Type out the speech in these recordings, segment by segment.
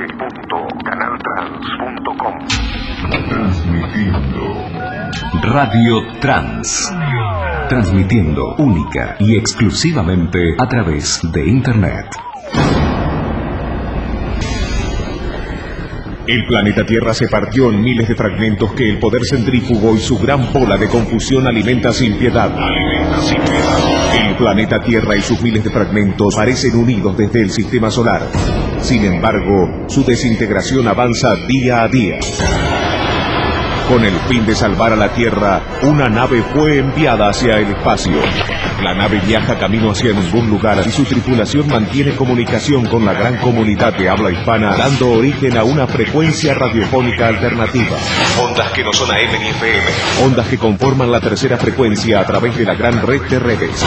www.canaltrans.com. Transmitiendo Radio Trans. Transmitiendo única y exclusivamente a través de Internet. El planeta Tierra se partió en miles de fragmentos que el poder centrífugo y su gran bola de confusión alimenta sin piedad. El planeta Tierra y sus miles de fragmentos parecen unidos desde el sistema solar. Sin embargo, su desintegración avanza día a día. Con el fin de salvar a la Tierra, una nave fue enviada hacia el espacio. La nave viaja camino hacia ningún lugar y su tripulación mantiene comunicación con la gran comunidad de habla hispana, dando origen a una frecuencia radiofónica alternativa. Ondas que no son AM ni FM. Ondas que conforman la tercera frecuencia a través de la gran red de redes.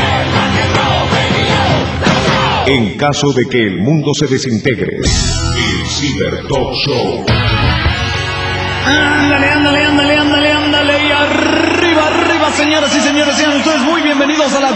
En caso de que el mundo se desintegre, el Cyber Talk Show. Ándale, y arriba, señoras y señores, sean ustedes muy bienvenidos a la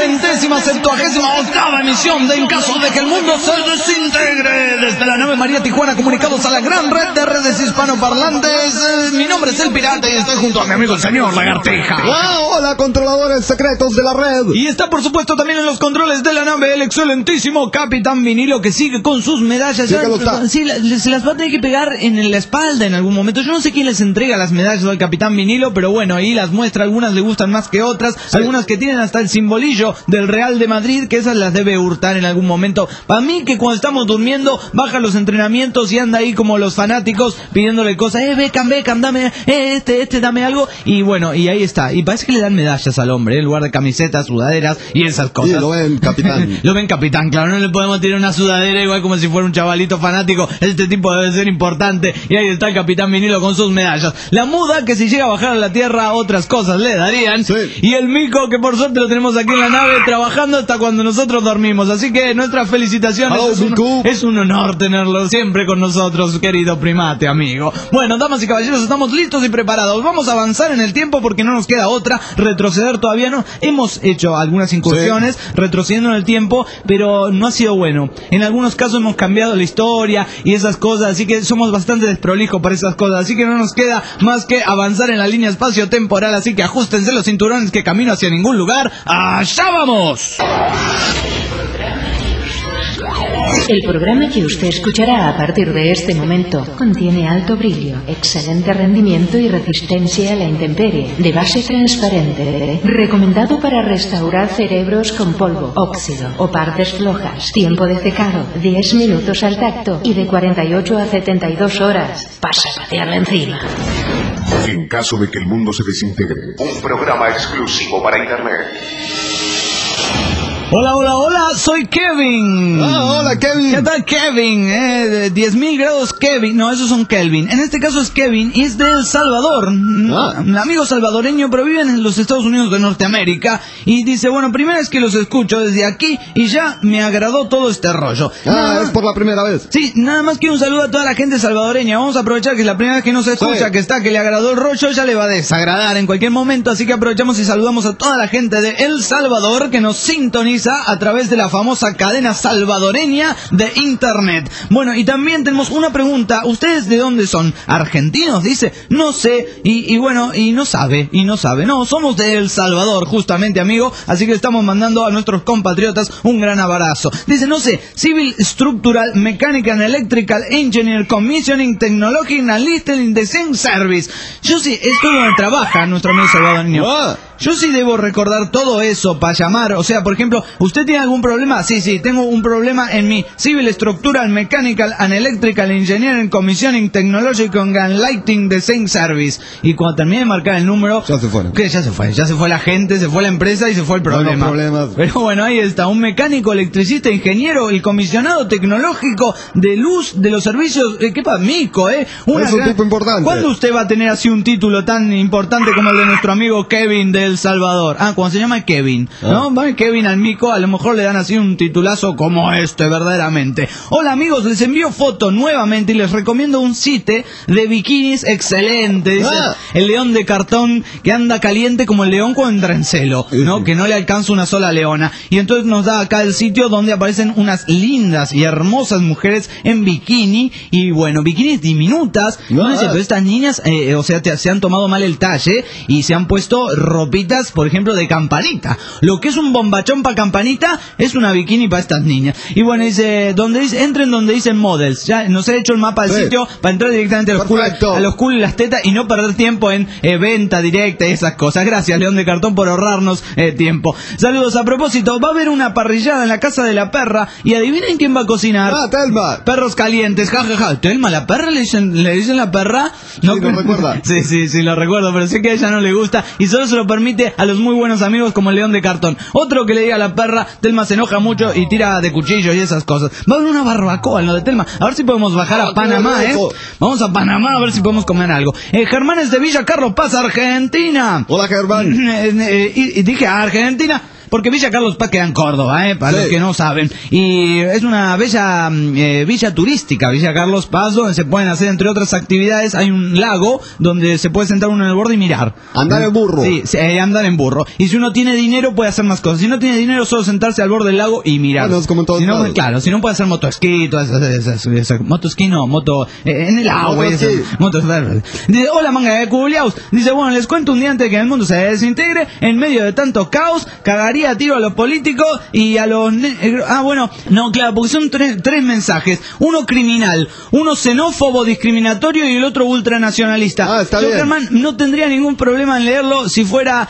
378ª emisión de En Caso de que el Mundo se Desintegre, desde la nave María Tijuana, comunicados a la gran red de redes hispanoparlantes. Mi nombre es El Pirata y estoy junto a mi amigo el señor Lagartija. Hola, controladores secretos de la red. Y está por supuesto también en los controles de la nave el excelentísimo Capitán Vinilo, que sigue con sus medallas. Sí, se las va a tener que pegar en la espalda en algún momento. Yo no sé quién les entrega las medallas al Capitán Vinilo, pero bueno, ahí las muestra. Algunas le gustan más que otras, sí. Algunas que tienen hasta el simbolillo del Real de Madrid, que esas las debe hurtar en algún momento. Para mí, que cuando estamos durmiendo baja los entrenamientos y anda ahí como los fanáticos pidiéndole cosas. Beckham, dame dame algo. Y bueno, y ahí está. Y parece que le dan medallas al hombre, en lugar de camisetas, sudaderas y esas cosas. Sí, lo ven capitán. Lo ven capitán, claro. No le podemos tirar una sudadera igual como si fuera un chavalito fanático. Este tipo debe ser importante. Y ahí está el Capitán Vinilo con sus medallas. La muda, que si llega a bajar a la Tierra otras cosas le darían. Sí. Y el mico, que por suerte lo tenemos aquí en la nave trabajando hasta cuando nosotros dormimos. Así que nuestras felicitaciones. Es un honor tenerlo siempre con nosotros, querido primate, amigo. Bueno, damas y caballeros, estamos listos y preparados. Vamos a avanzar en el tiempo porque no nos queda otra. Retroceder todavía no. Hemos hecho algunas incursiones retrocediendo en el tiempo, pero no ha sido bueno. En algunos casos hemos cambiado la historia y esas cosas, así que somos bastante desprolijos para esas cosas. Así que no nos queda más que avanzar en la línea espacio-temporal. Así que ajustense los cinturones, que camino hacia ningún lugar. ¡Allá vamos! El programa que usted escuchará a partir de este momento contiene alto brillo, excelente rendimiento y resistencia a la intemperie, de base transparente, recomendado para restaurar cerebros con polvo, óxido o partes flojas, tiempo de secado 10 minutos al tacto y de 48 a 72 horas. Pasa a patearla encima. En caso de que el mundo se desintegre, Un programa exclusivo para Internet. Hola, soy Kevin. Hola, Kevin. ¿Qué tal, Kevin? 10.000 grados Kevin. No, esos son Kelvin. En este caso es Kevin y es de El Salvador. Amigo salvadoreño, pero vive en los Estados Unidos de Norteamérica. Y dice, bueno, primera vez que los escucho desde aquí y ya me agradó todo este rollo. Es por la primera vez. Sí, nada más que un saludo a toda la gente salvadoreña. Vamos a aprovechar que es la primera vez que nos escucha, que le agradó el rollo, ya le va a desagradar en cualquier momento. Así que aprovechamos y saludamos a toda la gente de El Salvador que nos sintoniza a través de la famosa cadena salvadoreña de Internet. Bueno, y también tenemos una pregunta. ¿Ustedes de dónde son? ¿Argentinos? Dice. No sé. Y bueno, y no sabe. No, somos de El Salvador, justamente, amigo. Así que estamos mandando a nuestros compatriotas un gran abrazo. Dice, no sé, Civil Structural Mechanical and Electrical Engineer Commissioning Technology and Listening Design Service. Yo sí, esto es donde trabaja nuestro amigo salvadoreño. Yo sí debo recordar todo eso para llamar. O sea, por ejemplo, ¿usted tiene algún problema? Sí, tengo un problema en mi Civil Structural Mechanical and Electrical Engineering Commissioning Technological and Lighting Design Service. Y cuando termine de marcar el número... Ya se fueron. ¿Qué? Ya se fue la gente, se fue la empresa y se fue el problema. Problemas. Pero bueno, ahí está, un mecánico, electricista, ingeniero y comisionado tecnológico de luz de los servicios... ¿Qué pasa? Mico, es un tipo importante. ¿Cuándo usted va a tener así un título tan importante como el de nuestro amigo Kevin del El Salvador. Cuando se llama Kevin, ¿no? Va Kevin al mico, a lo mejor le dan así un titulazo como este, verdaderamente. Hola amigos, les envío foto nuevamente y les recomiendo un site de bikinis excelente. Dice el león de cartón que anda caliente como el león cuando entra en celo, ¿no? Que no le alcanza una sola leona. Y entonces nos da acá el sitio donde aparecen unas lindas y hermosas mujeres en bikini. Y bueno, bikinis diminutas. No sé, pero estas niñas, se han tomado mal el talle y se han puesto ropitas, por ejemplo, de Campanita. Lo que es un bombachón para Campanita es una bikini para estas niñas. Y bueno, entren donde dicen models. Ya nos he hecho el mapa del sitio para entrar directamente a los culos y las tetas y no perder tiempo en venta directa y esas cosas. Gracias, León de Cartón, por ahorrarnos tiempo. Saludos. A propósito, va a haber una parrillada en la casa de la perra y adivinen quién va a cocinar. Telma. Perros calientes, jajaja. Telma, la perra, le dicen la perra. No, sí, lo recuerda. Sí, lo recuerdo, pero sé que a ella no le gusta y solo se lo permite a los muy buenos amigos como el León de Cartón. Otro que le diga a la perra, Telma se enoja mucho y tira de cuchillos y esas cosas. Va a haber una barbacoa en lo de Telma. A ver si podemos bajar a Panamá, Vamos a Panamá a ver si podemos comer algo. Germán es de Villa Carlos Paz, Argentina. Hola, Germán. Y dije Argentina porque Villa Carlos Paz queda en Córdoba, para los que no saben. Y es una bella villa turística, Villa Carlos Paz, donde se pueden hacer, entre otras actividades, hay un lago donde se puede sentar uno en el borde y mirar. Andar en burro. Sí, andar en burro. Y si uno tiene dinero, puede hacer más cosas. Si no tiene dinero, solo sentarse al borde del lago y mirar. Bueno, es como en todos lados. Claro, si no puede hacer motoesquí, motoesquí no, en el agua. Dice, hola manga de culiaus. Dice, bueno, les cuento un día antes de que el mundo se desintegre, en medio de tanto caos, cagaría a tiro a los políticos y a los porque son tres mensajes, uno criminal, uno xenófobo discriminatorio y el otro ultranacionalista. Está bien. Germán, no tendría ningún problema en leerlo si fuera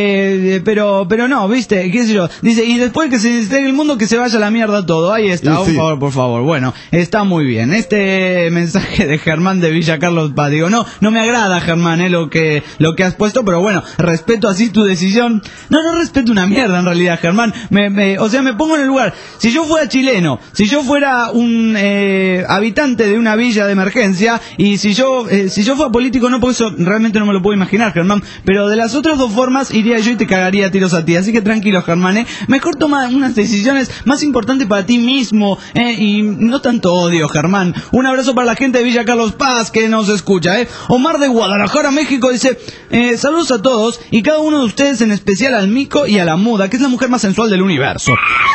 pero no, viste, qué sé yo. Dice, y después que se desintegre el mundo, que se vaya a la mierda todo. Ahí está, por favor. Bueno, está muy bien este mensaje de Germán de Villa Carlos Paz. Digo, no me agrada, Germán, lo que has puesto, pero bueno, respeto así tu decisión. No respeto una mierda en realidad, Germán. Me pongo en el lugar. Si yo fuera chileno, si yo fuera un habitante de una villa de emergencia, y si yo fuera político, no, porque eso realmente no me lo puedo imaginar, Germán, pero de las otras dos formas iría yo y te cagaría a tiros a ti. Así que tranquilo, Germán, mejor toma unas decisiones más importantes para ti mismo, y no tanto odio, Germán. Un abrazo para la gente de Villa Carlos Paz que nos escucha, Omar de Guadalajara, México, dice, saludos a todos y cada uno de ustedes, en especial al mico y a la muda, que es la mujer más sensual del universo.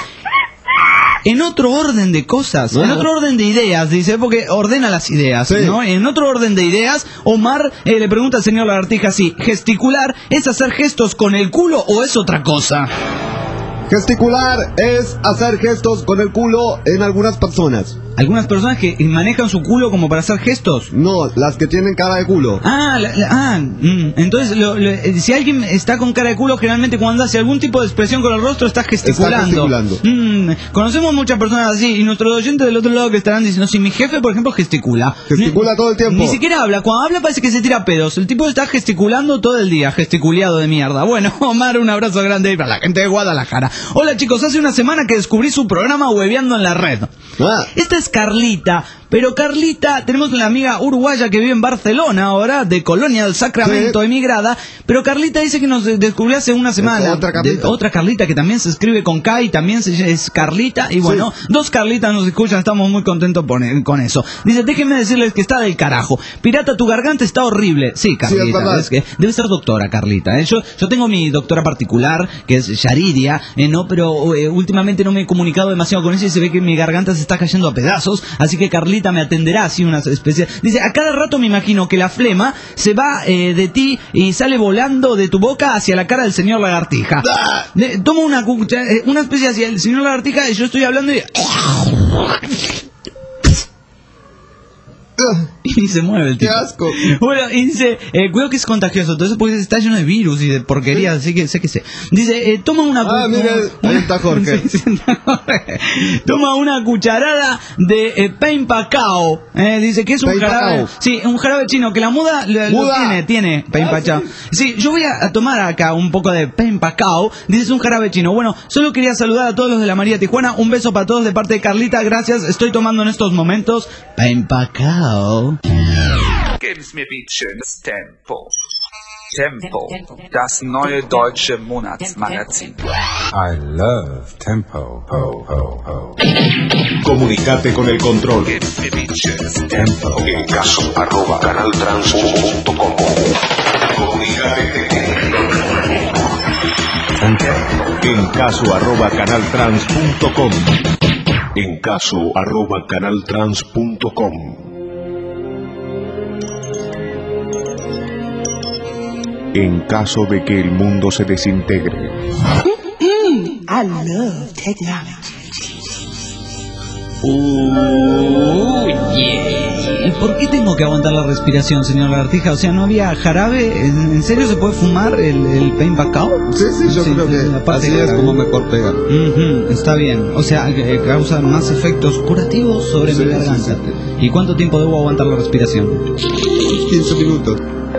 En otro orden de cosas, en otro orden de ideas, dice, porque ordena las ideas, ¿no? En otro orden de ideas, Omar le pregunta al señor Lagartija si gesticular es hacer gestos con el culo o es otra cosa. Gesticular es hacer gestos con el culo en algunas personas. ¿Algunas personas que manejan su culo como para hacer gestos? No, las que tienen cara de culo. Entonces, si alguien está con cara de culo, generalmente cuando hace algún tipo de expresión con el rostro, está gesticulando. Conocemos muchas personas así, y nuestros oyentes del otro lado que estarán diciendo, si mi jefe, por ejemplo, gesticula todo el tiempo. Ni siquiera habla. Cuando habla parece que se tira pedos. El tipo está gesticulando todo el día, gesticuleado de mierda. Bueno, Omar, un abrazo grande para la gente de Guadalajara. Hola chicos, hace una semana que descubrí su programa Hueveando en la Red. Esta es Carlita, pero Carlita, tenemos una amiga uruguaya que vive en Barcelona ahora, de Colonia del Sacramento, emigrada, pero Carlita dice que nos descubrió hace una semana. Otra Carlita que también se escribe con K y también es Carlita, y bueno, dos Carlitas nos escuchan, estamos muy contentos con eso. Dice, déjenme decirles que está del carajo. Pirata, tu garganta está horrible. Sí, Carlita, es que debe ser doctora, Carlita. Yo tengo mi doctora particular, que es Yaridia, pero últimamente no me he comunicado demasiado con ella y se ve que mi garganta se está cayendo a pedazos, así que Carlita me atenderá así una especie. Dice, a cada rato me imagino que la flema se va de ti y sale volando de tu boca hacia la cara del señor Lagartija. Toma una especie hacia el señor Lagartija y yo estoy hablando y y se mueve el tipo. ¡Qué asco! Bueno, y dice, cuidado que es contagioso, entonces porque está lleno de virus y de porquería, así que sé que sé. Dice, toma una ahí está Jorge. Toma una cucharada de Pain Pacao. Dice que es un jarabe. Sí, un jarabe chino, que la muda lo tiene Pain Pacao. Sí, yo voy a tomar acá un poco de Pain Pacao. Dice, es un jarabe chino. Bueno, solo quería saludar a todos los de la María Tijuana. Un beso para todos de parte de Carlita, gracias. Estoy tomando en estos momentos Pain Pacao. Gives me beat schönes Tempo. Tempo, das neue deutsche Monatsmagazin. I love Tempo. Ho, ho, ho. Comunicate con el control. Tempo. En caso @canaltrans.com. Comunicate. Tempo. En caso @canaltrans.com. En caso @canaltrans.com. En caso de que el mundo se desintegre. I love technology. ¿Y por qué tengo que aguantar la respiración, señor Lagartija? O sea, ¿no había jarabe? ¿En serio se puede fumar el pain bacao? Sí, yo creo que así es como mejor pega. Está bien. O sea, causa más efectos curativos sobre mi garganta. Sí. ¿Y cuánto tiempo debo aguantar la respiración? 15 minutos.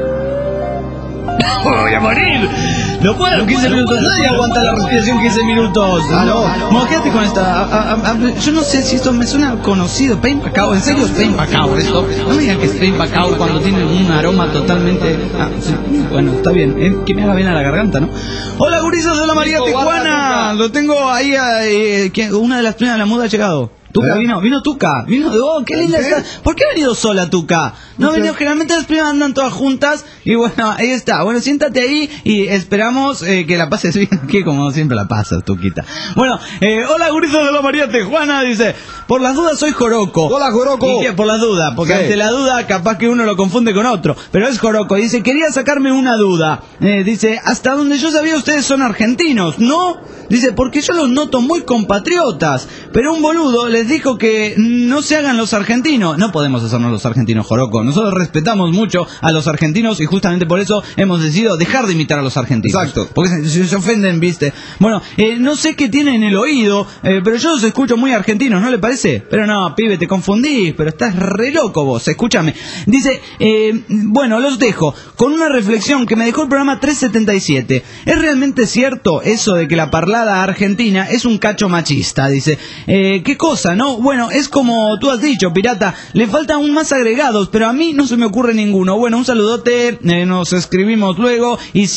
¡Voy a morir! No puedo, 15 minutos. Nadie aguanta la respiración 15 minutos. No, quédate con esta. Yo no sé si esto me suena conocido. Pain Bacao, ¿en serio es Pain Bacao esto? No me digan que es Pain Bacao cuando tiene un aroma totalmente. Sí. Bueno, está bien. Que me haga bien a la garganta, ¿no? Hola, gurizos de la María Tijuana. Lo tengo ahí. Una de las primeras de la muda ha llegado. Tuca vino Tuca, qué linda está. ¿Por qué ha venido sola Tuca? No ha venido, generalmente las primas andan todas juntas y bueno, ahí está. Bueno, siéntate ahí y esperamos que la pases bien, que como siempre la pasas, Tuquita. Bueno, hola gurizos de la María Tijuana, dice, por las dudas soy Joroco. Hola Joroco. ¿Y qué? Por las dudas, porque ante la duda capaz que uno lo confunde con otro, pero es Joroco. Dice, quería sacarme una duda. Dice, hasta donde yo sabía ustedes son argentinos, ¿no? Dice, porque yo los noto muy compatriotas, pero un boludo les dijo que no se hagan los argentinos. No podemos hacernos los argentinos, Joroco. Nosotros respetamos mucho a los argentinos y justamente por eso hemos decidido dejar de imitar a los argentinos. Exacto. Porque se ofenden, ¿viste? Bueno, no sé qué tienen en el oído, pero yo los escucho muy argentinos, ¿no le parece? Pero no, pibe, te confundís, pero estás re loco vos, escúchame. Dice, bueno, los dejo con una reflexión que me dejó el programa 377. ¿Es realmente cierto eso de que la parlada argentina es un cacho machista? Dice, ¿qué cosa, no? Bueno, es como tú has dicho, pirata, le faltan aún más agregados, pero a mí no se me ocurre ninguno. Bueno, un saludote, nos escribimos luego y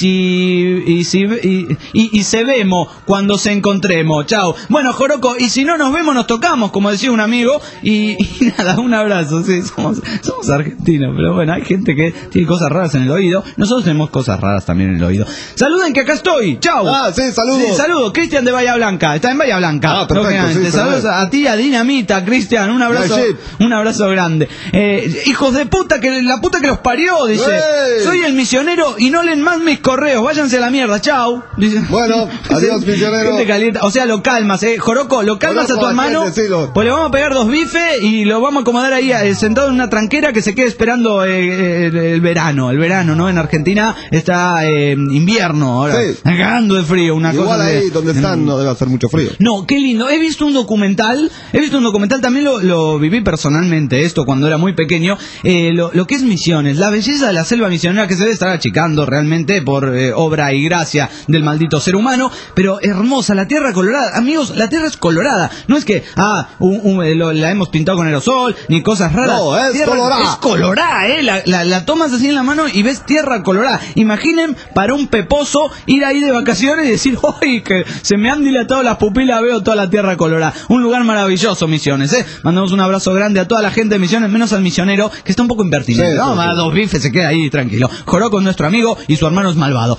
se vemos cuando se encontremos. Chao. Bueno, Joroco, y si no nos vemos, nos tocamos, como decía un amigo, y nada, un abrazo. Sí, somos argentinos, pero bueno, hay gente que tiene cosas raras en el oído. Nosotros tenemos cosas raras también en el oído. Saluden que acá estoy. Chao. Sí, saludos. Sí, saludos. Cristian de Bahía Blanca. Está en Bahía Blanca. Perfecto. Sí, saludos a ti, a Dinamita, Cristian. Un abrazo grande. Hijos de puta, que la puta que los parió, dice. Soy el misionero y no leen más mis correos. Váyanse a la mierda. Chao. Dice. Bueno, adiós, misionero. Gente calienta. O sea, lo calmas, Joroco, lo calmas a tu hermano. Pues le vamos a pegar 2 bifes y lo vamos a acomodar ahí sentado en una tranquera que se quede esperando el verano. El verano, ¿no? En Argentina está invierno ahora. Sí. Cagando de frío. Una igual cosa ahí donde están no debe hacer mucho frío. No, qué lindo. He visto un documental, también lo viví personalmente, esto cuando era muy pequeño, lo que es Misiones, la belleza de la selva misionera que se debe estar achicando realmente por obra y gracia del maldito ser humano, pero hermosa, la tierra colorada. Amigos, la tierra es colorada. No es que, la hemos pintado con aerosol, ni cosas raras. No, es tierra, colorada. Es colorada, la tomas así en la mano y ves tierra colorada. Imaginen para un peposo ir ahí de vacaciones y decir, ¡ay, que se me han dilatado las pupilas, veo toda la tierra colorada! Un lugar maravilloso, Misiones, Mandamos un abrazo grande a toda la gente de Misiones, menos al misionero, que está un poco impertinente. Vamos a dar 2 bifes, se queda ahí tranquilo. Joroco es nuestro amigo y su hermano es malvado.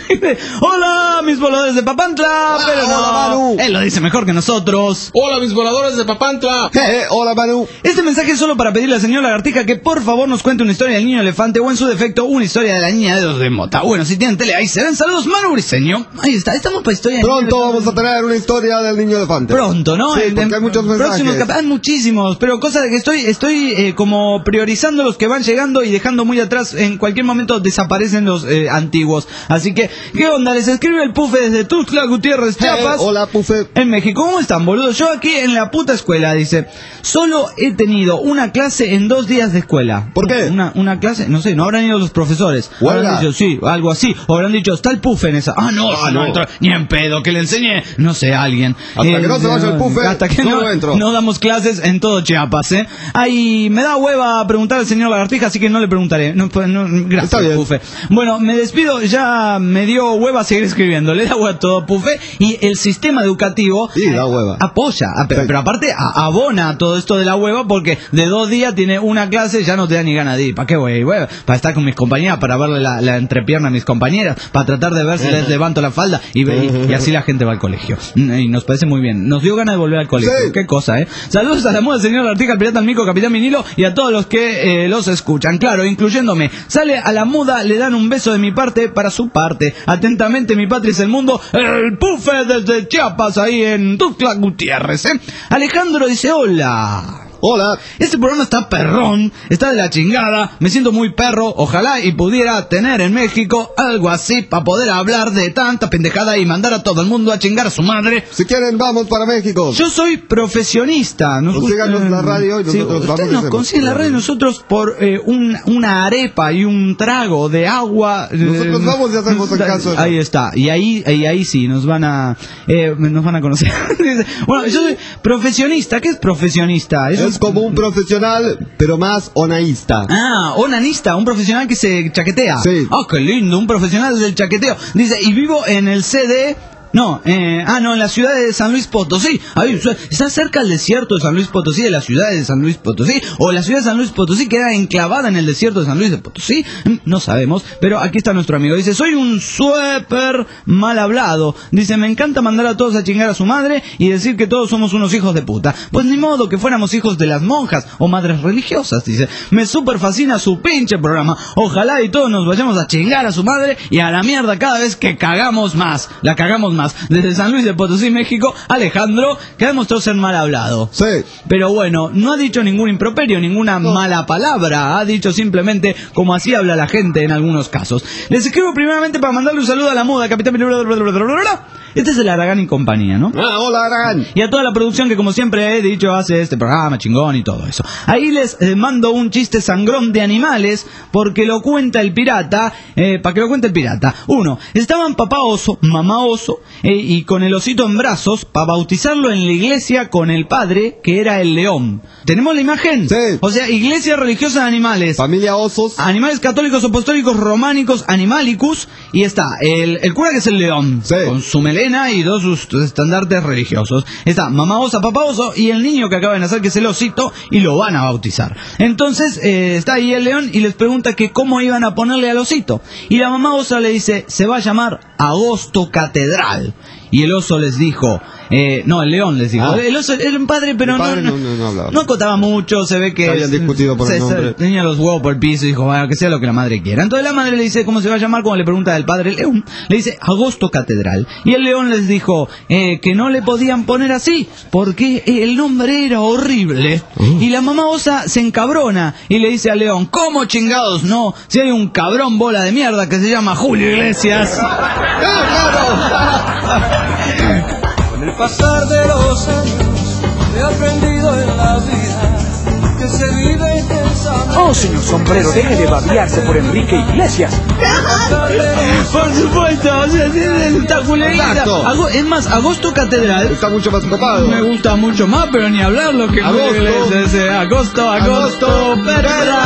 ¡Hola, mis voladores de Papantla! Pero no, hola, Manu. Él lo dice mejor que nosotros. ¡Hola, mis voladores de Papantla! Hola, Manu. Este mensaje es solo para pedirle al señor Lagartija que por favor nos cuente una historia del niño elefante o en su defecto una historia de la niña de los de mota. Bueno, si tienen tele ahí se ven. Saludos, Manu Briseño. Ahí está, estamos para historia. Pronto vamos a tener una historia del niño elefante. Pronto, ¿no? Sí, porque hay muchos mensajes. Hay muchísimos, pero cosa de que estoy como priorizando los que van llegando y dejando muy atrás. En cualquier momento desaparecen los antiguos. Así que, ¿qué onda? Les escribe el Pufe desde Tuxtla Gutiérrez, Chiapas. Hola, Pufe. En México. ¿Cómo están, boludo? Yo aquí en la puta escuela, dice. Solo he tenido una clase en 2 días de escuela. ¿Por qué? Una clase, no sé, no habrán ido los profesores. Habrán dicho, sí, algo así. O habrán dicho, está el Pufe en esa. No entro, ni en pedo, que le enseñe, no sé, a alguien. Hasta que no se vaya el Pufe, hasta que no entro. otro. No damos clases en todo Chiapas, ¿eh? Ay, me da hueva preguntar al señor Lagartija, así que no le preguntaré. Gracias, Está bien. Pufe. Bueno, me despido, ya me dio hueva seguir escribiendo. Le da hueva todo, Pufe. Y el sistema educativo Sí, da hueva. apoya, pero aparte abona todo esto de la hueva, porque de 2 días tiene una clase, ya no te da ni ganas de ir. ¿Para qué voy a ir, hueva? Para estar con mis compañeras, para verle la entrepierna a mis compañeras, para tratar de ver si les levanto la falda, y así la gente va al colegio. Y nos parece muy bien. Nos dio ganas de volver al colegio. Sí. Qué cosa, ¿eh? Saludos a la moda, señor Lagartija, al pirata, al mico, capitán vinilo y a todos los que los escuchan. Claro, incluyéndome. Sale a la muda, le dan un beso de mi parte para su parte. Atentamente, mi patria es el mundo. El Pufe desde Chiapas, ahí en Tuxtla Gutiérrez, ¿eh? Alejandro dice, hola. Hola. Este programa está perrón, está de la chingada, me siento muy perro, ojalá y pudiera tener en México algo así para poder hablar de tanta pendejada y mandar a todo el mundo a chingar a su madre. Si quieren, vamos para México. Yo soy profesionista. Consíganos la radio y nosotros vamos. Usted nos consigue la radio, nosotros por una arepa y un trago de agua. Nosotros vamos y hacemos el caso. Ahí está, y ahí sí, nos van a conocer. Bueno, yo soy profesionista. ¿Qué es profesionista? Es como un profesional, pero más onaísta. Ah, onanista, un profesional que se chaquetea. Sí. Ah, qué lindo, un profesional del chaqueteo. Dice, y vivo en el CD... No, en la ciudad de San Luis Potosí. Ahí, está cerca del desierto de San Luis Potosí, de la ciudad de San Luis Potosí. O la ciudad de San Luis Potosí queda enclavada en el desierto de San Luis de Potosí. No sabemos, pero aquí está nuestro amigo. Dice, soy un súper mal hablado. Dice, me encanta mandar a todos a chingar a su madre y decir que todos somos unos hijos de puta. Pues ni modo que fuéramos hijos de las monjas o madres religiosas. Dice, me súper fascina su pinche programa. Ojalá y todos nos vayamos a chingar a su madre y a la mierda cada vez que cagamos más. La cagamos más. Desde San Luis de Potosí, México, Alejandro, que ha demostrado ser mal hablado. Sí. Pero bueno, no ha dicho ningún improperio, ninguna mala palabra. Ha dicho simplemente como así habla la gente en algunos casos. Les escribo primeramente para mandarle un saludo a la muda, capitán. Este es el Aragán y compañía, ¿no? Ah, hola, Aragán. Y a toda la producción que, como siempre he dicho, hace este programa chingón y todo eso. Ahí les mando un chiste sangrón de animales, porque lo cuenta el pirata, para que lo cuente el pirata. 1. Estaban papá oso, mamá oso, y con el osito en brazos, para bautizarlo en la iglesia con el padre, que era el león. ¿Tenemos la imagen? Sí. O sea, iglesia religiosa de animales. Familia osos. Animales católicos, apostólicos, románicos, animalicus, y está el cura, que es el león, sí, con su melena y todos sus estandartes religiosos. Está mamá osa, papá oso y el niño que acaba de nacer, que es el osito, y lo van a bautizar. Entonces está ahí el león y les pregunta que cómo iban a ponerle al osito. Y la mamá osa le dice, se va a llamar Agosto Catedral. Y el oso les dijo, no, el león les dijo, el oso era un padre, pero no acotaba mucho, se ve que habían discutido por el nombre. Tenía los huevos por el piso y dijo, bueno, que sea lo que la madre quiera. Entonces la madre le dice, ¿cómo se va a llamar? Como le pregunta del padre el león, le dice, Agosto Catedral. Y el león les dijo que no le podían poner así, porque el nombre era horrible. Y la mamá osa se encabrona y le dice al león, ¿cómo chingados no? Si hay un cabrón bola de mierda que se llama Julio Iglesias. Con el pasar de los años he aprendido en la vida que se vive intensamente. Oh, señor Sombrero, deje de babiarse por Enrique Iglesias. Por supuesto, o sea, está culerita. Es más, Agosto Catedral está mucho más copado. Me gusta mucho más, pero ni hablar lo que Agosto, perra.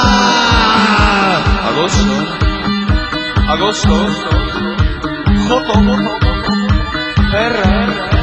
Agosto. Perra.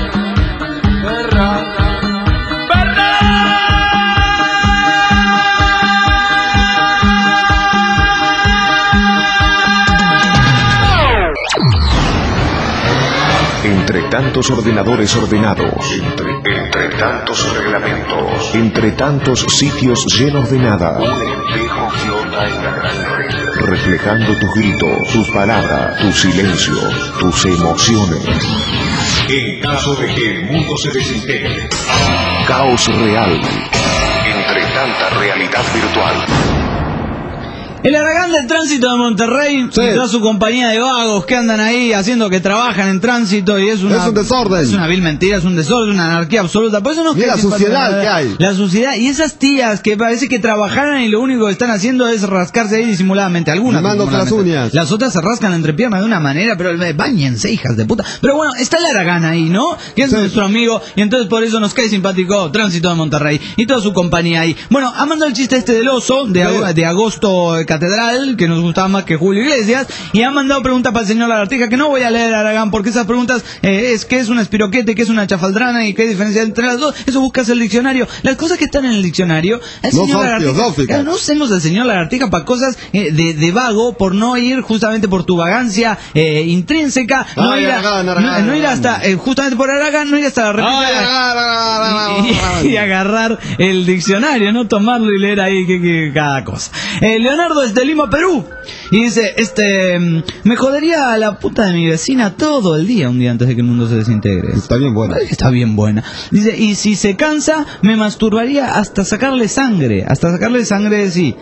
Entre tantos ordenadores ordenados, entre tantos reglamentos, entre tantos sitios llenos de nada, un espejo flota en la gran red, reflejando tus gritos, tus palabras, tus silencios, tus emociones. En caso de que el mundo se desintegre, caos real, entre tanta realidad virtual. El Aragán del Tránsito de Monterrey y toda su compañía de vagos que andan ahí haciendo que trabajan en tránsito y es un desorden. Es una vil mentira, es un desorden, una anarquía absoluta. Por eso no la suciedad que hay. La suciedad y esas tías que parece que trabajaran y lo único que están haciendo es rascarse ahí disimuladamente. Algunas las uñas. Las otras se rascan la entrepierna de una manera, pero báñense, hijas de puta. Pero bueno, está el Aragán ahí, ¿no? Que es nuestro amigo y entonces por eso nos cae simpático Tránsito de Monterrey y toda su compañía ahí. Bueno, ha mandado el chiste este del oso de Agosto Catedral, que nos gustaba más que Julio Iglesias, y ha mandado preguntas para el señor Lagartija, que no voy a leer, Aragán, porque esas preguntas es que es una espiroquete, que es una chafaldrana y qué diferencia entre las dos. Eso buscas el diccionario. Las cosas que están en el diccionario, el señor Lagartija, no usemos al señor Lagartija para cosas de vago, por no ir justamente por tu vagancia intrínseca, no ir hasta, justamente por Aragán, no ir hasta la repita y agarrar el diccionario, no tomarlo y leer ahí que cada cosa. Leonardo es de Lima, Perú, y dice, me jodería a la puta de mi vecina todo el día, un día antes de que el mundo se desintegre. Está bien buena. Está bien buena. Dice, y si se cansa, me masturbaría hasta sacarle sangre, sí,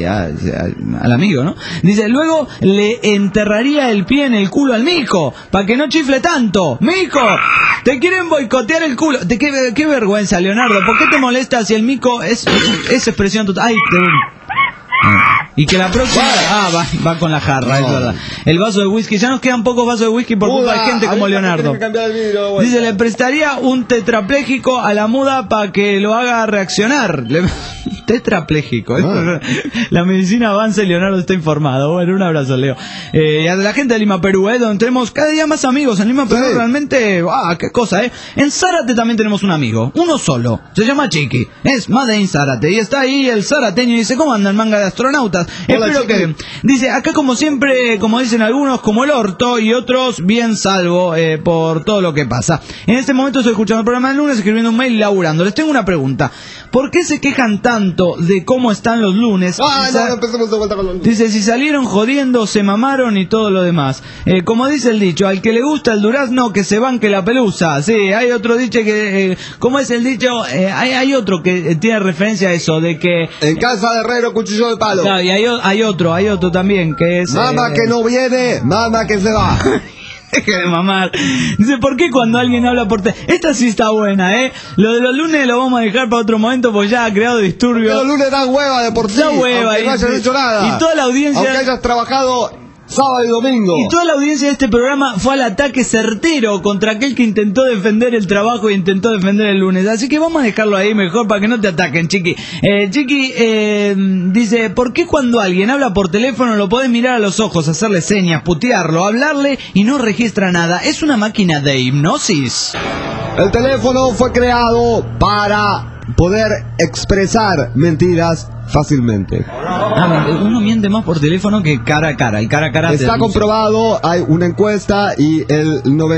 al amigo, ¿no? Dice, luego le enterraría el pie en el culo al mico, para que no chifle tanto. ¡Mico! Te quieren boicotear el culo. Qué vergüenza, Leonardo. ¿Por qué te molesta si el mico es expresión total? Ay, y que la próxima va con la jarra, es verdad. El vaso de whisky, ya nos quedan pocos vasos de whisky por culpa de gente como Leonardo. Dice, le prestaría un tetrapléjico a la muda para que lo haga reaccionar. Tetrapléjico. La medicina avanza y Leonardo está informado. Bueno, un abrazo, Leo. Y a la gente de Lima, Perú, donde tenemos cada día más amigos. En Lima, Perú, realmente, qué cosa, En Zárate también tenemos un amigo, uno solo. Se llama Chiqui. Es Made in Zárate. Y está ahí el zarateño y dice, ¿cómo andan, manga de astronautas? Hola, espero que... Dice, acá como siempre, como dicen algunos, como el orto, y otros bien salvo por todo lo que pasa. En este momento estoy escuchando el programa del lunes, escribiendo un mail y laburando. Les tengo una pregunta. ¿Por qué se quejan tanto de cómo están los lunes? Empecemos de vuelta con los lunes. Dice, si salieron jodiendo, se mamaron y todo lo demás. Como dice el dicho, al que le gusta el durazno, que se banque la pelusa. Sí, hay otro dicho que... ¿cómo es el dicho? Hay otro que tiene referencia a eso, de que... En casa de herrero, cuchillo de palo. Claro, y hay otro también, que es... Mamá que no viene, mamá que se va. Deje de mamar. Dice, ¿por qué cuando alguien habla por esta sí está buena, Lo de los lunes lo vamos a dejar para otro momento, porque ya ha creado disturbios. Porque los lunes dan hueva de por sí. Da hueva. Aunque no hayas hecho nada. Y toda la audiencia... Aunque hayas trabajado sábado y domingo. Y toda la audiencia de este programa fue al ataque certero contra aquel que intentó defender el trabajo e intentó defender el lunes. Así que vamos a dejarlo ahí mejor para que no te ataquen, Chiqui. Chiqui dice, ¿por qué cuando alguien habla por teléfono lo podés mirar a los ojos, hacerle señas, putearlo, hablarle y no registra nada? Es una máquina de hipnosis. El teléfono fue creado para poder expresar mentiras fácilmente. Uno miente más por teléfono que cara a cara. El cara a cara está comprobado, hay una encuesta y el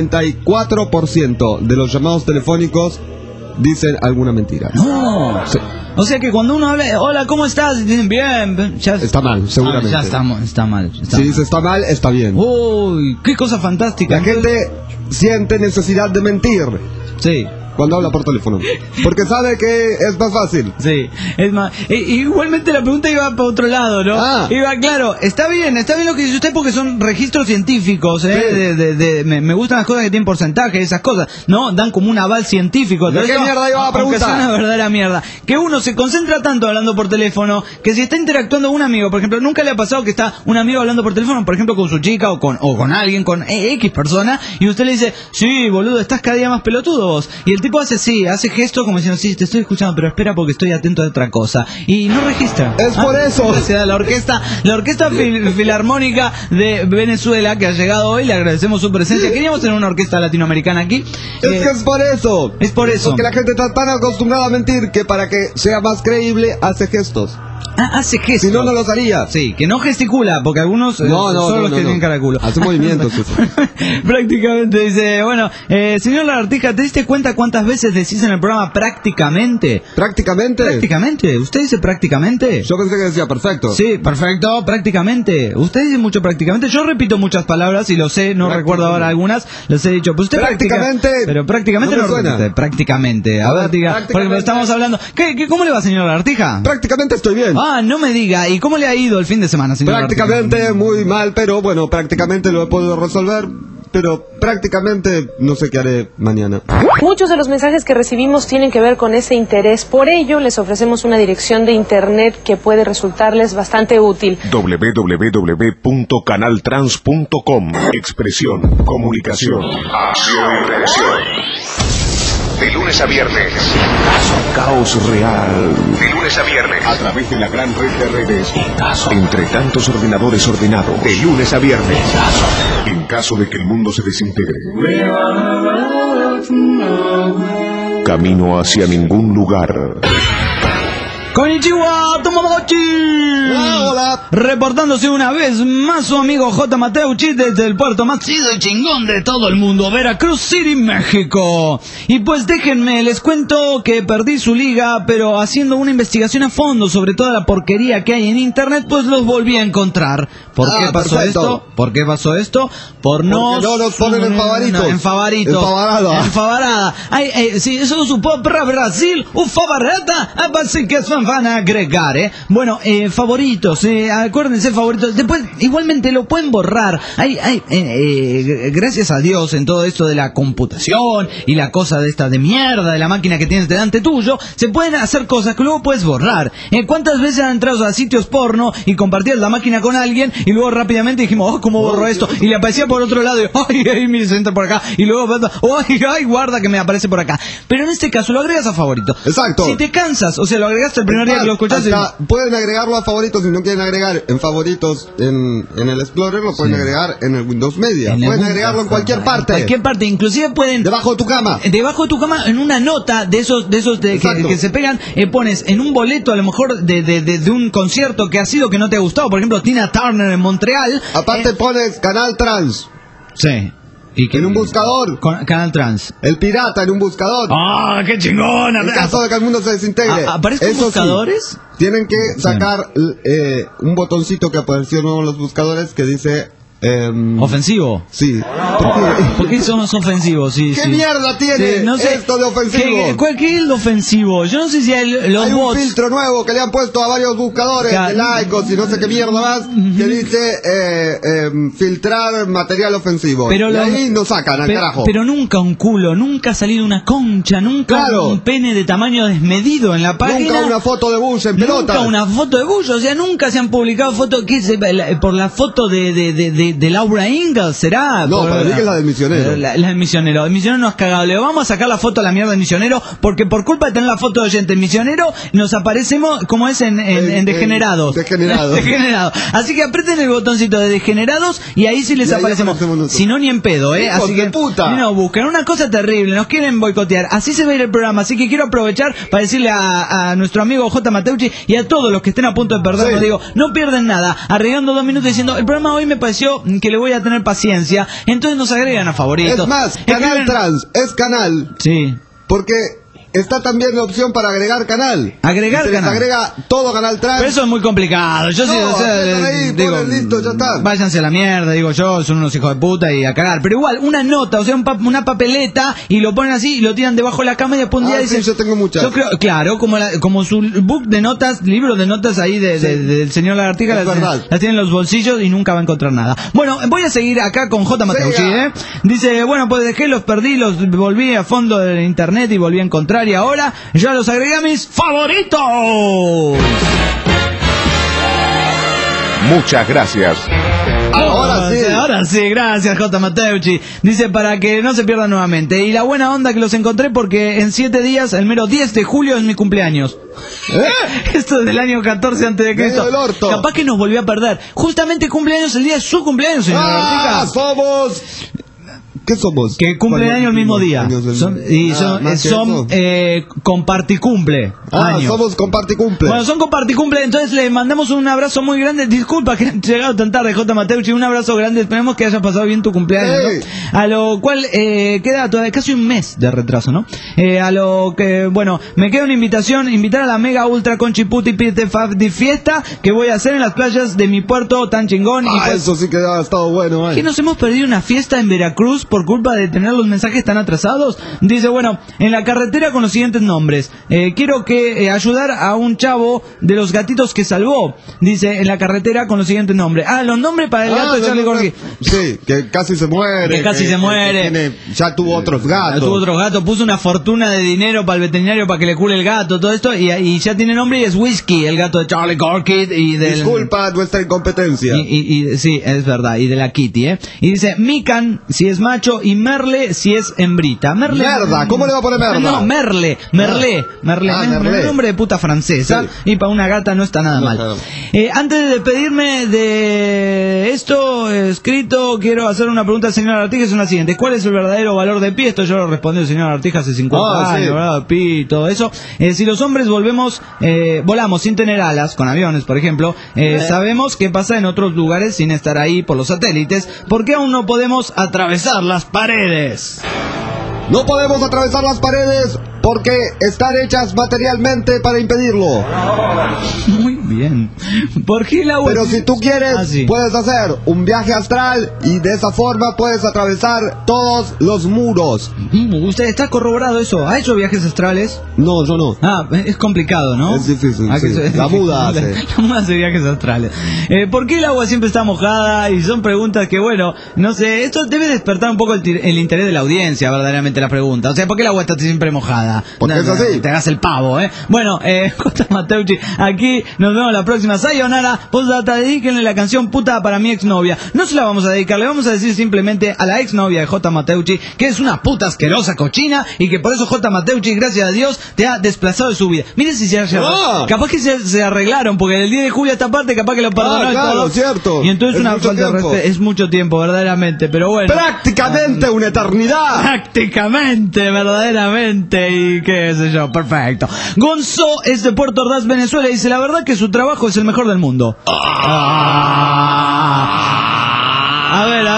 94% de los llamados telefónicos dicen alguna mentira. No. Sí. O sea que cuando uno habla, hola, ¿cómo estás? Y dicen, bien. Ya está mal, seguramente. Ya está mal. Si dice está mal, está bien. Uy, qué cosa fantástica. La gente siente necesidad de mentir. Sí. Cuando habla por teléfono, porque sabe que es más fácil. Sí, es más. Igualmente la pregunta iba para otro lado, ¿no? Iba, claro, está bien lo que dice usted porque son registros científicos, Sí. Me gustan las cosas que tienen porcentaje, esas cosas, ¿no? Dan como un aval científico. ¿De qué mierda iba a preguntar? Aunque sea una verdadera mierda. Que uno se concentra tanto hablando por teléfono, que si está interactuando con un amigo, por ejemplo, nunca le ha pasado que está un amigo hablando por teléfono, por ejemplo, con su chica o con alguien, con X persona, y usted le dice, sí, boludo, estás cada día más pelotudo vos. Y el tipo hace gestos como diciendo, sí, te estoy escuchando, pero espera porque estoy atento a otra cosa. Y no registra. Es por eso. La orquesta filarmónica de Venezuela que ha llegado hoy, le agradecemos su presencia. Queríamos tener una orquesta latinoamericana aquí. Es por eso. Es por eso. Porque la gente está tan acostumbrada a mentir que para que sea más creíble hace gestos. Hace gestos. Si no, no los haría. Sí, que no gesticula, porque algunos son los que tienen cara de culo. Hace movimientos. Prácticamente dice, bueno, señor Lagartija, ¿te diste cuenta cuántas veces decís en el programa prácticamente? ¿Prácticamente? Prácticamente. ¿Usted dice prácticamente? Yo pensé que decía perfecto. Sí, perfecto, prácticamente. Usted dice mucho prácticamente. Yo repito muchas palabras y lo sé, no recuerdo ahora algunas, los he dicho. Pero usted prácticamente. Pero prácticamente no repite. Prácticamente. A ver, diga, por ejemplo, estamos hablando. ¿Cómo le va, señor Lagartija? Prácticamente estoy bien. Ah, no me diga. ¿Y cómo le ha ido el fin de semana, señor? Prácticamente muy mal, pero bueno, prácticamente lo he podido resolver. Pero prácticamente no sé qué haré mañana. Muchos de los mensajes que recibimos tienen que ver con ese interés. Por ello, les ofrecemos una dirección de internet que puede resultarles bastante útil. www.canaltrans.com. Expresión, comunicación, acción y reacción. De lunes a viernes. Caos real. De lunes a viernes. A través de la gran red de redes. Entre tantos ordenadores ordenados. De lunes a viernes. En caso de que el mundo se desintegre. Camino hacia ningún lugar. Konnichiwa, Tomodachi. Hola. Reportándose una vez más su amigo J. Mateucci desde el puerto más chido y chingón de todo el mundo, Veracruz City, México. Y pues déjenme, les cuento que perdí su liga, pero haciendo una investigación a fondo sobre toda la porquería que hay en internet, pues los volví a encontrar. ¿Por qué pasó esto? ¿Por qué pasó esto? Porque no nos ponen en favoritos. En favoritos. En favorada. Sí, eso supo para Brasil, favorita, así que van a agregar, Bueno, favoritos, acuérdense, favoritos. Después, igualmente lo pueden borrar. Gracias a Dios en todo esto de la computación y la cosa de esta de mierda de la máquina que tienes delante tuyo, se pueden hacer cosas que luego puedes borrar. ¿Cuántas veces han entrado a sitios porno y compartías la máquina con alguien y luego rápidamente dijimos, ¿cómo borro esto? Y le aparecía por otro lado y, mire, se entra por acá. Y luego, guarda que me aparece por acá. Pero en este caso lo agregas a favorito. Exacto. Si te cansas, o sea, lo agregaste el primer día que lo escuchaste. Pueden agregarlo a favoritos si no quieren agregar en favoritos en el Explorer, lo pueden agregar en el Windows Media. Pueden agregarlo en cualquier parte. En cualquier parte, inclusive pueden... Debajo de tu cama. Debajo de tu cama, en una nota de esos que se pegan, pones en un boleto a lo mejor de un concierto que ha sido que no te ha gustado, por ejemplo, Tina Turner en Montreal. Aparte pones Canal Trans. Sí. ¿Y en un buscador. Canal Trans. El pirata en un buscador. ¡Ah, qué chingona! En caso de que el mundo se desintegre. ¿Aparecen buscadores? Sí, tienen que sacar un botoncito que apareció nuevo en los buscadores que dice... ¿ofensivo? Sí. ¿Por qué somos ofensivos? Sí, ¿Qué mierda tiene esto de ofensivo? ¿Qué es lo ofensivo? Yo no sé si hay los bots. Un filtro nuevo que le han puesto a varios buscadores de Lycos y no sé qué mierda más que dice filtrar material ofensivo. Pero y ahí nos sacan al carajo. Pero nunca un culo, nunca ha salido una concha, nunca un pene de tamaño desmedido en la página. Nunca una foto de Bush en pelota. Nunca una foto de Bush, o sea, nunca se han publicado fotos. Por la foto de Laura Ingalls, ¿será? No, para mí que es la del misionero. La del misionero. El misionero nos ha cagado. Le vamos a sacar la foto a la mierda del misionero, porque por culpa de tener la foto de oyente del misionero, nos aparecemos como es en degenerados. Degenerados. Así que aprieten el botoncito de degenerados y ahí sí les aparecemos. Si no, ni en pedo, Así que no busquen. Una cosa terrible, nos quieren boicotear. Así se va a ir el programa. Así que quiero aprovechar para decirle a nuestro amigo J. Mateucci y a todos los que estén a punto de perdernos, digo, no pierden nada. Arreglando 2 minutos diciendo, el programa hoy me pareció que le voy a tener paciencia, entonces nos agregan a favoritos. Es más, Canal Trans es canal. Sí. Porque está también la opción para agregar canal. Agregar canal. Agrega todo Canal Trans. Pero eso es muy complicado. Yo digo, listo, ya está. Váyanse a la mierda, digo yo, son unos hijos de puta y a cagar. Pero igual, una nota, o sea, una papeleta y lo ponen así y lo tiran debajo de la cama y después un día dicen... yo tengo muchas. Yo creo, claro, como su book de notas, libro de notas ahí del señor Lagartija, las tiene en los bolsillos y nunca va a encontrar nada. Bueno, voy a seguir acá con J. Mateucci, Dice, bueno, pues dejé, los perdí, los volví a fondo del internet y volví a encontrar y ahora ya los agregué a mis favoritos. Muchas gracias. Ahora sí, gracias J. Mateucci. Dice, para que no se pierdan nuevamente. Y la buena onda que los encontré porque en 7 días, el mero 10 de julio es mi cumpleaños. Esto es del año 14 antes de Cristo. Capaz que nos volvió a perder. Justamente cumpleaños el día de su cumpleaños, señor Lagartija. Somos... ¿Qué somos? Que cumplen año el mismo día. Son comparticumple. Somos comparticumple. Bueno, son comparticumple, entonces le mandamos un abrazo muy grande. Disculpa que han llegado tan tarde, J. Mateucci. Un abrazo grande, esperemos que haya pasado bien tu cumpleaños, ¿no? A lo cual queda todavía casi un mes de retraso, ¿no? A lo que, bueno, me queda una invitación, invitar a la mega ultra conchiputi de fiesta que voy a hacer en las playas de mi puerto tan chingón. Y pues, eso sí que ha estado bueno, que nos hemos perdido una fiesta en Veracruz por culpa de tener los mensajes tan atrasados. Dice, bueno, en la carretera con los siguientes nombres. Quiero que ayudar a un chavo de los gatitos que salvó. Dice, en la carretera con los siguientes nombres. Los nombres para el gato de Charlie Corky. Sí, que casi se muere. Ya tuvo otros gatos. Puso una fortuna de dinero para el veterinario para que le cure el gato, todo esto, y ya tiene nombre y es Whiskey, el gato de Charlie Corky. Disculpa nuestra incompetencia. Sí, es verdad, y de la Kitty, Y dice, Mikan, si es macho, y Merle, si es hembrita. Merda, ¿cómo le va a poner merda? No, Merle. Nombre de puta francesa, sí. Y para una gata no está nada mal. Antes de despedirme de esto escrito, quiero hacer una pregunta al señor Artija, es la siguiente. ¿Cuál es el verdadero valor de pi? Esto yo lo respondió el señor Artija hace 50 años, ¿verdad? Pi y todo eso. Si los hombres volamos sin tener alas, con aviones, por ejemplo, sabemos qué pasa en otros lugares sin estar ahí por los satélites. ¿Por qué aún no podemos atravesar las paredes? No podemos atravesar las paredes porque están hechas materialmente para impedirlo. Muy bien. ¿Por qué la Pero si tú quieres, puedes hacer un viaje astral y de esa forma puedes atravesar todos los muros. ¿Usted está corroborado eso? ¿Ha hecho viajes astrales? No, yo no. Es complicado, ¿no? Es difícil, sí. La muda hace. La muda hace viajes astrales. ¿Por qué el agua siempre está mojada? Y son preguntas que, bueno, no sé, esto debe despertar un poco el interés de la audiencia, verdaderamente, la pregunta. O sea, ¿por qué el agua está siempre mojada? Porque es así. Te hagas el pavo, Bueno, J. Mateucci, aquí nos vemos la próxima. Sayonara, postdata, dedíquenle la canción Puta para mi exnovia. No se la vamos a dedicar, le vamos a decir simplemente a la exnovia de J. Mateucci que es una puta asquerosa cochina y que por eso J. Mateucci, gracias a Dios, te ha desplazado de su vida. Mire si se arreglaron. Capaz que se arreglaron, porque el 10 de julio esta parte capaz que lo perdonó. Claro, cierto. Y entonces una falta de respeto. Es mucho tiempo, verdaderamente, pero bueno. Prácticamente una eternidad. Prácticamente, verdaderamente. Y qué sé yo, perfecto. Gonzo es de Puerto Ordaz, Venezuela, y dice, la verdad que su trabajo es el mejor del mundo. A ver.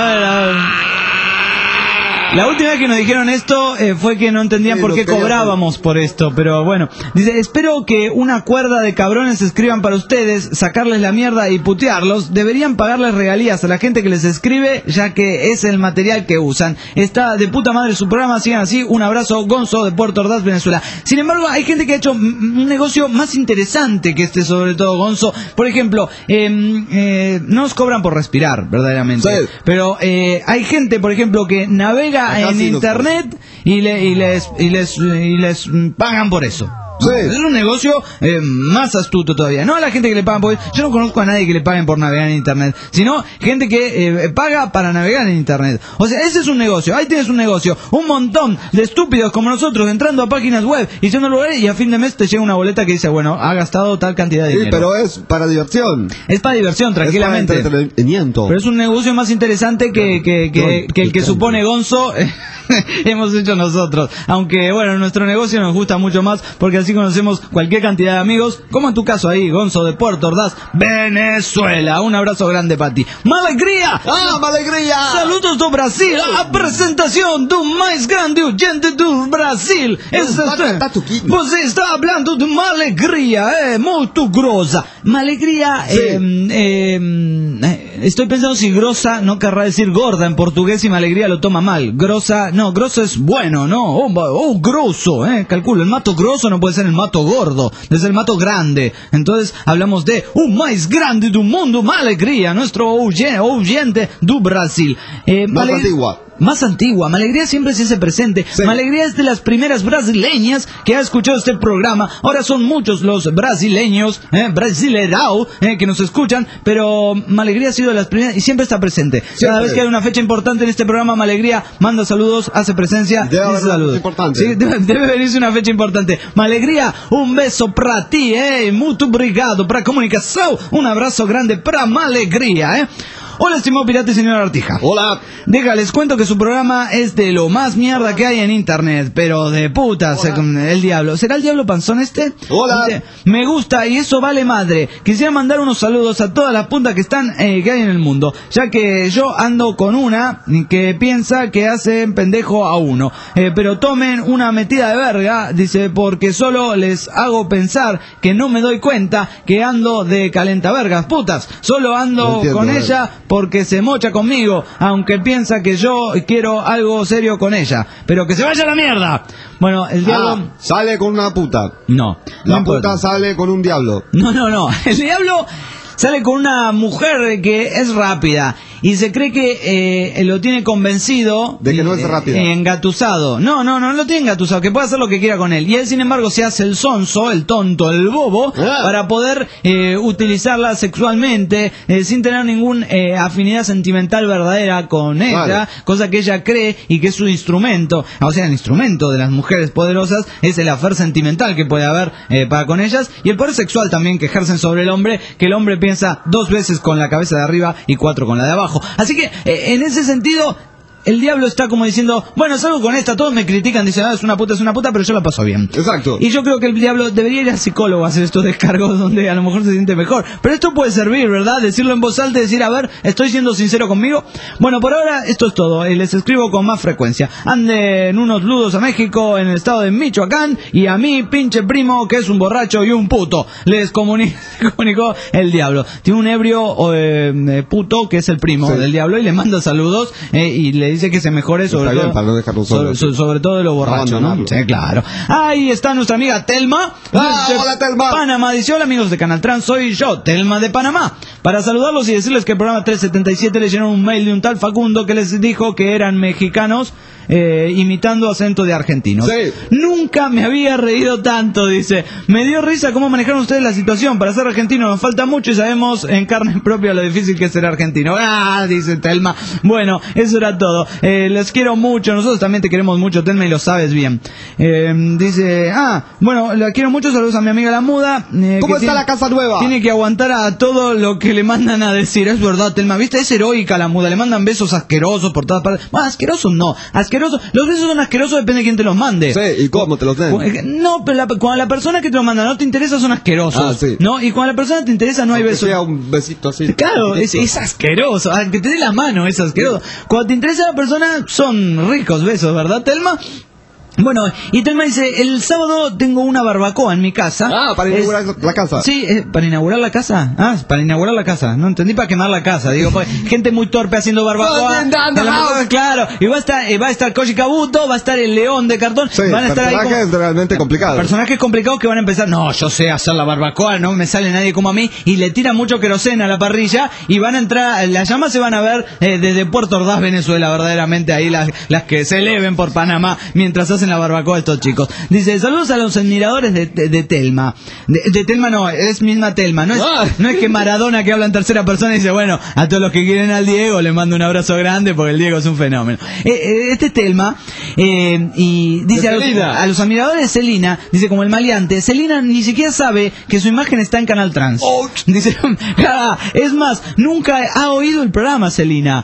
La última vez que nos dijeron esto fue que no entendían por qué cobrábamos por esto, pero bueno. Dice, espero que una cuerda de cabrones escriban para ustedes, sacarles la mierda y putearlos. Deberían pagarles regalías a la gente que les escribe, ya que es el material que usan. Está de puta madre su programa, sigan así. Un abrazo, Gonzo de Puerto Ordaz, Venezuela. Sin embargo, hay gente que ha hecho un negocio más interesante que este, sobre todo Gonzo. Por ejemplo, no nos cobran por respirar, verdaderamente. Sí. Pero hay gente, por ejemplo, que navega en internet y les pagan por eso. Sí. Es un negocio más astuto todavía. No a la gente que le pagan por... Yo no conozco a nadie que le paguen por navegar en internet, sino gente que paga para navegar en internet. O sea, ese es un negocio. Ahí tienes un negocio. Un montón de estúpidos como nosotros entrando a páginas web y a fin de mes te llega una boleta que dice, bueno, ha gastado tal cantidad de dinero. Sí, pero es para diversión. Es para diversión, tranquilamente. Es para entretenimiento. Pero es un negocio más interesante que el que supone Gonzo hemos hecho nosotros. Aunque, bueno, nuestro negocio nos gusta mucho más porque así conocemos cualquier cantidad de amigos, como en tu caso ahí, Gonzo de Puerto Ordaz, Venezuela. Un abrazo grande para ti. ¡Malegría! ¡Malegría! Saludos do Brasil, a presentación do mais grande oyente do Brasil. Você está hablando de Malegría, muito grosa. Malegría, estoy pensando si grosa no querrá decir gorda en portugués y Malegría lo toma mal. Grosa, no, grosso es bueno, ¿no? Grosso, calculo, el mato grosso no puede ser el mato gordo, es el mato grande. Entonces hablamos de más grande do mundo, Malegría, nuestro oyente do Brasil. Más antigua, Malegría siempre se hace presente. Sí. Malegría es de las primeras brasileñas que ha escuchado este programa. Ahora son muchos los brasileños, brasilerao, que nos escuchan, pero Malegría ha sido de las primeras y siempre está presente. Siempre. Cada vez que hay una fecha importante en este programa, Malegría manda saludos, hace presencia, dice saludos. Sí, debe venirse una fecha importante. Malegría, un beso para ti, muito obrigado para comunicación. Un abrazo grande para Malegría, Hola, estimado pirata y señor Artija. Hola. Les cuento que su programa es de lo más mierda que hay en internet, pero de putas, el diablo. ¿Será el diablo panzón este? Hola. Dice, me gusta y eso vale madre. Quisiera mandar unos saludos a todas las puntas que están que hay en el mundo, ya que yo ando con una que piensa que hacen pendejo a uno. Pero tomen una metida de verga, dice, porque solo les hago pensar que no me doy cuenta que ando de calentavergas, putas. Solo ando con ella porque se mocha conmigo, aunque piensa que yo quiero algo serio con ella. Pero que se vaya a la mierda. Bueno, el diablo... sale con una puta. No. La puta sale con un diablo. No. El diablo sale con una mujer que es rápida y se cree que lo tiene convencido de que no es rápida, engatusado. No lo tiene engatusado, que puede hacer lo que quiera con él. Y él, sin embargo, se hace el sonso, el tonto, el bobo, para poder utilizarla sexualmente sin tener ninguna afinidad sentimental verdadera con ella, cosa que ella cree y que es su instrumento. O sea, el instrumento de las mujeres poderosas es el afer sentimental que puede haber para con ellas, y el poder sexual también que ejercen sobre el hombre, que el hombre piensa 2 veces con la cabeza de arriba y 4 con la de abajo. Así que, en ese sentido, el diablo está como diciendo, bueno, salgo con esta, todos me critican, dicen, es una puta, pero yo la paso bien. Exacto. Y yo creo que el diablo debería ir al psicólogo a hacer estos descargos donde a lo mejor se siente mejor. Pero esto puede servir, ¿verdad? Decirlo en voz alta y decir, a ver, ¿estoy siendo sincero conmigo? Bueno, por ahora esto es todo. Les escribo con más frecuencia. Anden unos ludos a México, en el estado de Michoacán, y a mí, pinche primo, que es un borracho y un puto. Les comunicó el diablo. Tiene un ebrio puto, que es el primo del diablo, y le manda saludos y le dice que se mejore sobre todo de lo borracho, ¿no? Sí, claro. Ahí está nuestra amiga Telma. Hola, Telma. Panamá. Dice, hola amigos de Canal Trans, soy yo, Telma de Panamá. Para saludarlos y decirles que el programa 377 le llenó un mail de un tal Facundo que les dijo que eran mexicanos imitando acento de argentinos. Sí. Nunca me había reído tanto, dice. Me dio risa cómo manejaron ustedes la situación. Para ser argentino nos falta mucho y sabemos en carne propia lo difícil que es ser argentino. Dice Telma. Bueno, eso era todo. Les quiero mucho. Nosotros también te queremos mucho, Telma, y lo sabes bien. Dice, bueno, la quiero mucho. Saludos a mi amiga la muda. ¿Cómo está la casa nueva? Tiene que aguantar a todo lo que le mandan a decir. Es verdad, Telma, ¿viste? Es heroica la muda. Le mandan besos asquerosos por todas partes. Bueno, asquerosos no. Los besos son asquerosos, depende de quién te los mande. Sí, ¿y cómo te los den? No, pero cuando la persona que te los manda no te interesa son asquerosos. Sí. ¿No? Y cuando la persona te interesa no hay besos. Sea un besito así. Claro, es asqueroso. Que te dé la mano es asqueroso. Cuando te interesa la persona son ricos besos, ¿verdad, Telma? Bueno, y Telma dice, el sábado tengo una barbacoa en mi casa. Para inaugurar la casa. Sí, ¿para inaugurar la casa? Para inaugurar la casa. No entendí, para quemar la casa. Digo, pues, gente muy torpe haciendo barbacoa. Claro, y va a estar Koji Kabuto, va a estar el león de cartón. Sí, van a estar personajes realmente complicados. Personajes complicados que van a empezar, no, yo sé hacer la barbacoa, no me sale nadie como a mí, y le tira mucho queroseno a la parrilla, y van a entrar, las llamas se van a ver desde Puerto Ordaz, Venezuela, verdaderamente ahí las que se eleven por Panamá mientras hacen la barbacoa estos chicos. Dice, saludos a los admiradores de Telma. De Telma no, es misma Telma. No es que Maradona, que habla en tercera persona, dice, bueno, a todos los que quieren al Diego les mando un abrazo grande porque el Diego es un fenómeno. Este es Telma, y dice a los admiradores de Celina, dice, como el maleante, Celina ni siquiera sabe que su imagen está en Canal Trans. Dice, es más, nunca ha oído el programa Celina.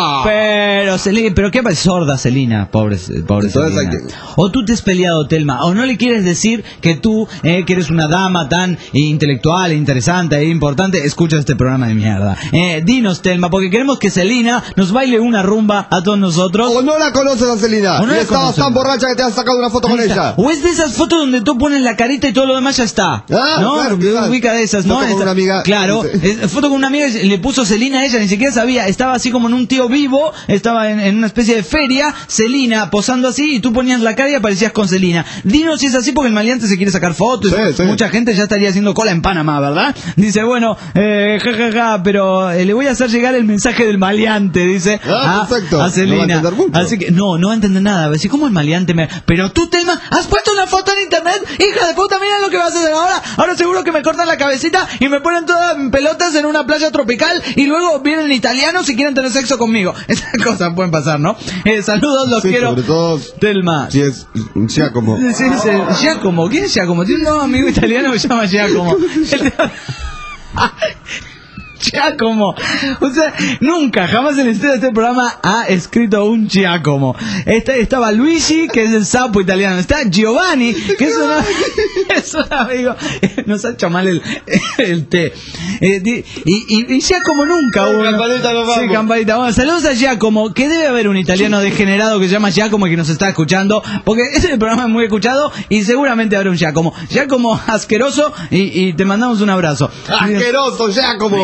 Pero qué sorda Celina, pobre Celina. O tú te has peleado, Telma, o no le quieres decir que tú, que eres una dama tan intelectual, interesante e importante, escucha este programa de mierda. Dinos, Telma, porque queremos que Celina nos baile una rumba a todos nosotros. O no la conoces a Celina, y estabas tan borracha que te has sacado una foto con ella. O es de esas fotos donde tú pones la carita y todo lo demás ya está. ¿No? Claro. Ubica de esas, ¿no? Foto con una amiga. Claro, foto con una amiga, le puso Celina a ella, ni siquiera sabía, estaba así como en un tío vivo, estaba en una especie de feria, Celina posando así, y tú ponías la cara y aparecías con Celina. Dinos si es así, porque el maleante se quiere sacar fotos. Sí. Mucha gente ya estaría haciendo cola en Panamá, ¿verdad? Dice, bueno, pero le voy a hacer llegar el mensaje del maleante, dice, a Celina. Así que no va a entender nada. Va a decir, ¿cómo el maleante Pero tú, Telma, has puesto una foto en internet, hija de puta, mira lo que vas a hacer ahora. Ahora seguro que me cortan la cabecita y me ponen todas en pelotas en una playa tropical y luego vienen italianos y quieren tener sexo conmigo. Esas cosas pueden pasar, ¿no? Saludos, los quiero. Sobre todo, Telma. Si es Giacomo. Giacomo, ¿quién es Giacomo? Tiene un nuevo amigo italiano que se llama Giacomo. Giacomo. O sea, nunca, jamás en la historia de este programa ha escrito un Giacomo. Estaba Luigi, que es el sapo italiano. Está Giovanni, que es un amigo. Nos ha hecho mal el té. Y Giacomo nunca hubo. Sí, campanita. Bueno, saludos a Giacomo, que debe haber un italiano degenerado que se llama Giacomo y que nos está escuchando, porque este programa es muy escuchado y seguramente habrá un Giacomo. Giacomo asqueroso, y te mandamos un abrazo. Asqueroso, Giacomo. ¿Y dónde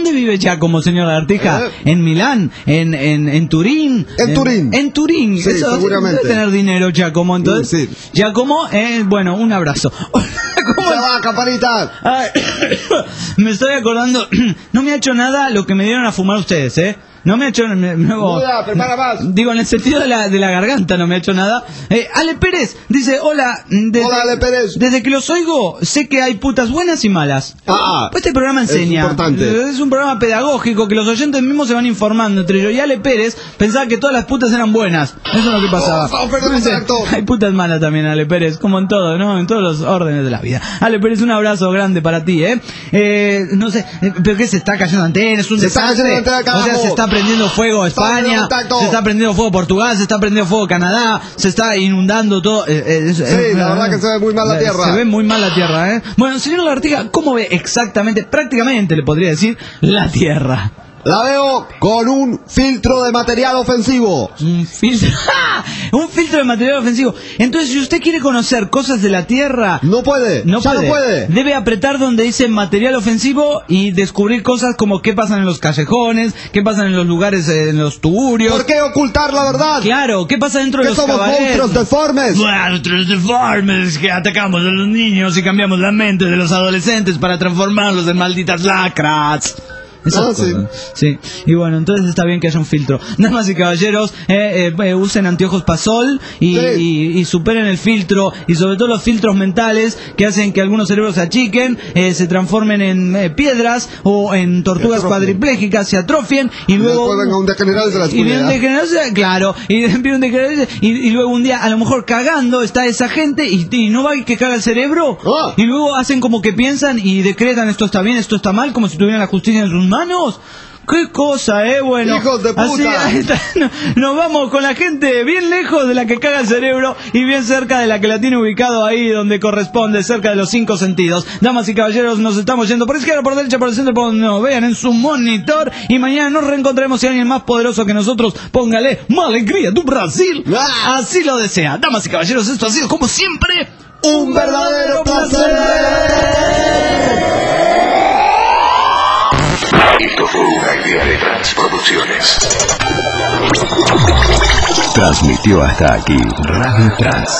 ¿Dónde vive Giacomo, señor Lagartija? ¿En Milán? ¿En Turín? En Turín. En Turín. Sí, eso, seguramente. Debe tener dinero, Giacomo. Entonces, sí. Giacomo, bueno, un abrazo. ¿Cómo va, campanita? Me estoy acordando, no me ha hecho nada lo que me dieron a fumar ustedes, ¿eh? No me ha hecho nada. Prepara más. Digo, en el sentido de la garganta no me ha hecho nada. Ale Pérez dice, hola. Hola, Ale Pérez. Desde que los oigo, sé que hay putas buenas y malas. Pues este programa enseña. Es importante. Es un programa pedagógico que los oyentes mismos se van informando entre ellos. Y Ale Pérez pensaba que todas las putas eran buenas. Eso es lo que pasaba. Hay putas malas también, Ale Pérez, como en todo, ¿no? En todos los órdenes de la vida. Ale Pérez, un abrazo grande para ti, no sé, pero que se está cayendo antena, es un desastre. O sea, se está prendiendo fuego España, se está prendiendo fuego Portugal, se está prendiendo fuego Canadá, se está inundando todo. Sí, la verdad que se ve muy mal la tierra. Se ve muy mal la tierra, ¿eh? Bueno, señor Lagartija, ¿cómo ve exactamente, prácticamente le podría decir, la tierra? La veo con un filtro de material ofensivo. Un filtro. Un filtro de material ofensivo. Entonces, si usted quiere conocer cosas de la Tierra, no puede. No puede. Debe apretar donde dice material ofensivo y descubrir cosas como qué pasan en los callejones, qué pasan en los lugares, en los tuburios. ¿Por qué ocultar la verdad? Claro, qué pasa dentro de los cabarets. ¿Somos monstruos deformes? Monstruos deformes que atacamos a los niños y cambiamos la mente de los adolescentes para transformarlos en malditas lacras. Sí. Y bueno, entonces está bien que haya un filtro. Damas y caballeros, usen anteojos para sol y superen el filtro, y sobre todo los filtros mentales que hacen que algunos cerebros se achiquen, se transformen en piedras o en tortugas cuadriplégicas, se atrofien y luego venga un degenerado de las y luego un día a lo mejor cagando está esa gente y no va que caga el cerebro y luego hacen como que piensan y decretan esto está bien, esto está mal, como si tuvieran la justicia en sus manos. ¡Qué cosa, bueno! ¡Hijos de puta! Así, nos vamos con la gente bien lejos de la que caga el cerebro y bien cerca de la que la tiene ubicado ahí donde corresponde, cerca de los 5 sentidos. Damas y caballeros, nos estamos yendo por izquierda, por derecha, por el centro, por donde nos vean en su monitor. Y mañana nos reencontraremos y alguien más poderoso que nosotros, póngale más alegría tu Brasil. Así lo desea. Damas y caballeros, esto ha sido como siempre un verdadero placer. Esto fue una idea de Transproducciones. Transmitió hasta aquí Radio Trans.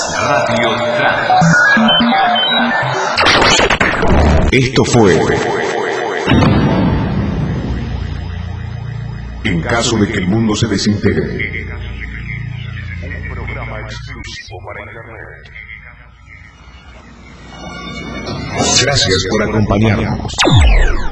Esto fue. En caso de que el mundo se desintegre. Un programa exclusivo para Internet. Gracias por acompañarnos.